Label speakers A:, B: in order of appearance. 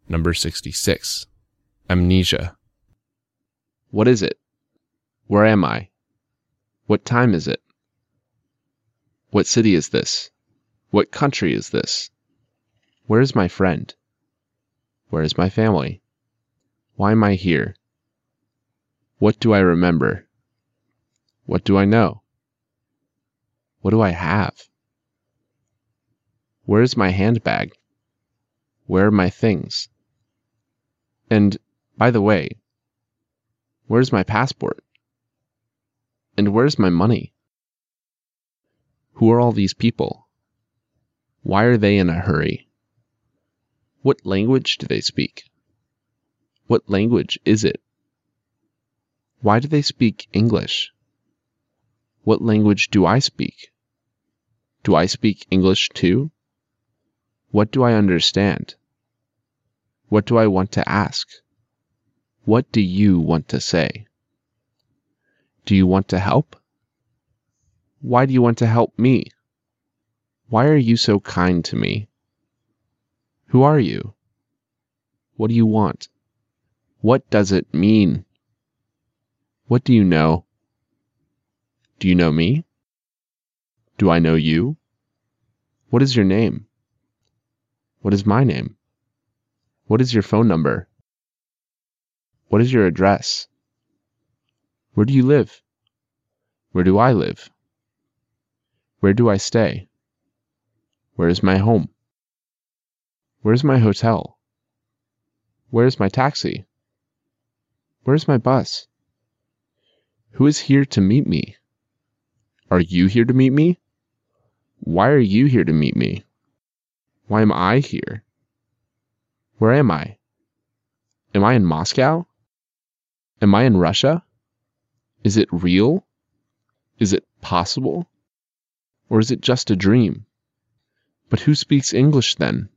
A: Number 66. Amnesia. What is it? Where am I? What time is it? What city is this? What country is this? Where is my friend? Where is my family? Why am I here? What do I remember? What do I know? What do I have? Where is my handbag? Where are my things? And, by the way, where's my passport? And where's my money? Who are all these people? Why are they in a hurry? What language do they speak? What language is it? Why do they speak English? What language do I speak? Do I speak English too? What do I understand? What do I want to ask? What do you want to say? Do you want to help? Why do you want to help me? Why are you so kind to me? Who are you? What do you want? What does it mean? What do you know? Do you know me? Do I know you? What is your name? What is my name? What is your phone number? What is your address? Where do you live? Where do I live? Where do I stay? Where is my home? Where is my hotel? Where is my taxi? Where is my bus? Who is here to meet me? Are you here to meet me? Why are you here to meet me? Why am I here? Where am I? Am I in Moscow? Am I in Russia? Is it real? Is it possible? Or is it just a dream? But who speaks English then?